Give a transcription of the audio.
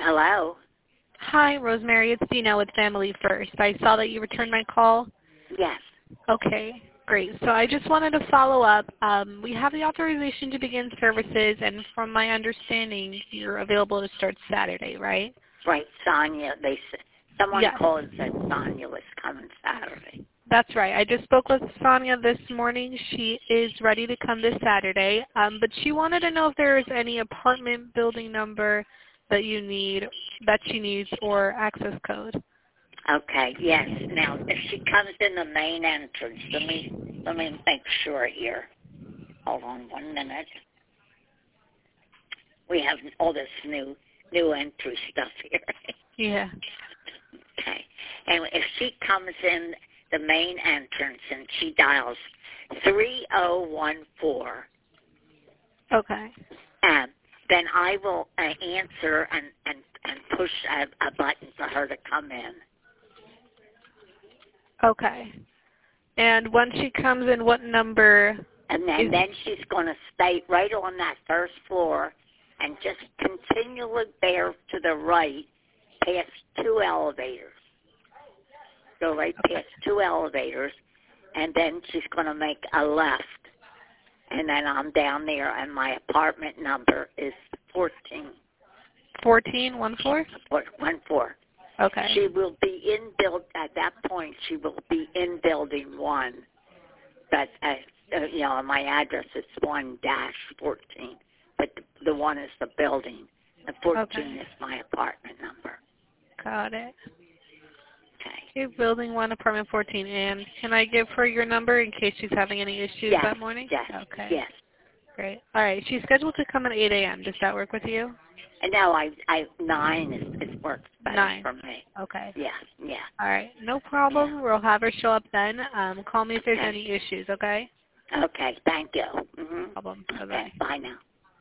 Hello? Hi, Rosemary. It's Dina with Family First. I saw that you returned my call. Yes. Okay, great. So I just wanted to follow up. We have the authorization to begin services, and from my understanding, you're available to start Saturday, right? Right, Sonia. Someone Yes. called and said Sonia was coming Saturday. That's right. I just spoke with Sonia this morning. She is ready to come this Saturday, but she wanted to know if there is any apartment building number that she needs, or access code. Okay, yes. Now, if she comes in the main entrance, let me make sure here. Hold on 1 minute. We have all this new entry stuff here. Yeah. Okay. And if she comes in the main entrance and she dials 3014, Okay. then I will answer and push a button for her to come in. Okay. And when she comes in, what number? And then she's going to stay right on that first floor and just continually bear to the right past 2 elevators. Go right past 2 elevators, and then she's going to make a left. And then I'm down there, and my apartment number is 14. 1414? 14. Okay. She will be at that point, she will be in building 1. But, my address is 1-14. But the 1 is the building. The 14 is my apartment number. Got it. Okay. Okay, building 1, apartment 14. And can I give her your number in case she's having any issues that morning? Yes. Okay. Yes. Great. All right. She's scheduled to come at 8 a.m. Does that work with you? And no, 9 is works better 9. for me. Okay. Yeah. All right. No problem. Yeah. We'll have her show up then. Call me if there's any issues, okay? Okay, thank you. No problem. Bye-bye. Okay, bye now.